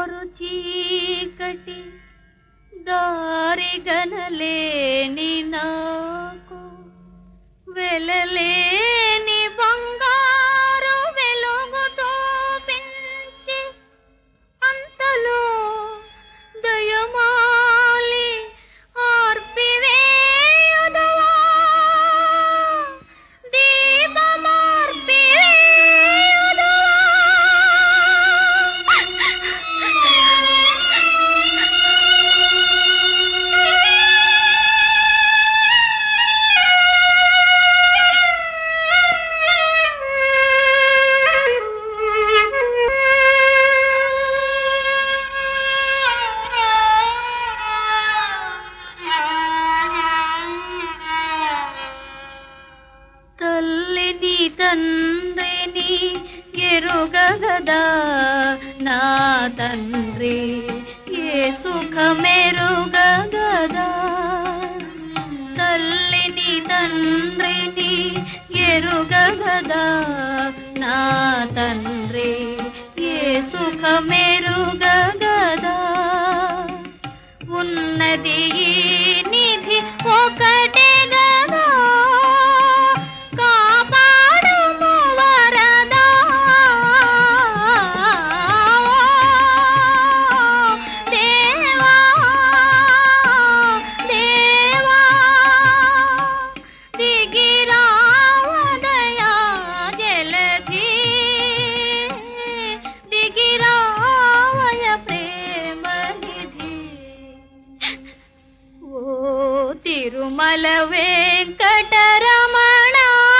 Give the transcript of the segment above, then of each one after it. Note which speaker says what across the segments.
Speaker 1: Car చీకటి దారి గనలేని నాకు వెలలేని బంగారు వెలుగు చూపించి అంతలో దయమాలి ఆర్పివేయుదువా దీపమార్పివేయుదువా. తల్లిని తండ్రిని ఎరుగగదా నా తండ్రి ఏ సుఖమెరుగగదా. తల్లిని తండ్రిని ఎరుగగదా నా తండ్రి ఏ సుఖమెరుగగదా. ఉన్నది ఈ నిధి ఒకటే గదా కాపాడుము వరదా. దేవా దేవా దిగిరావదయా జలధి దిగిరావయ ప్రేమ నిధి. ఓ తిరుమల వెంకటరమణ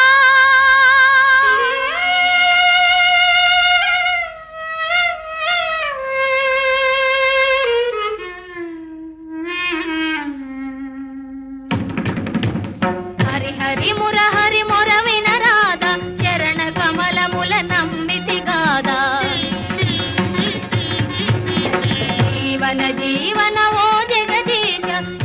Speaker 1: హరి హరి మురహరి మొర వినరాద చరణ కమలముల నమ్మితి గాదా. జీవన జీవన ఓ జగదీశ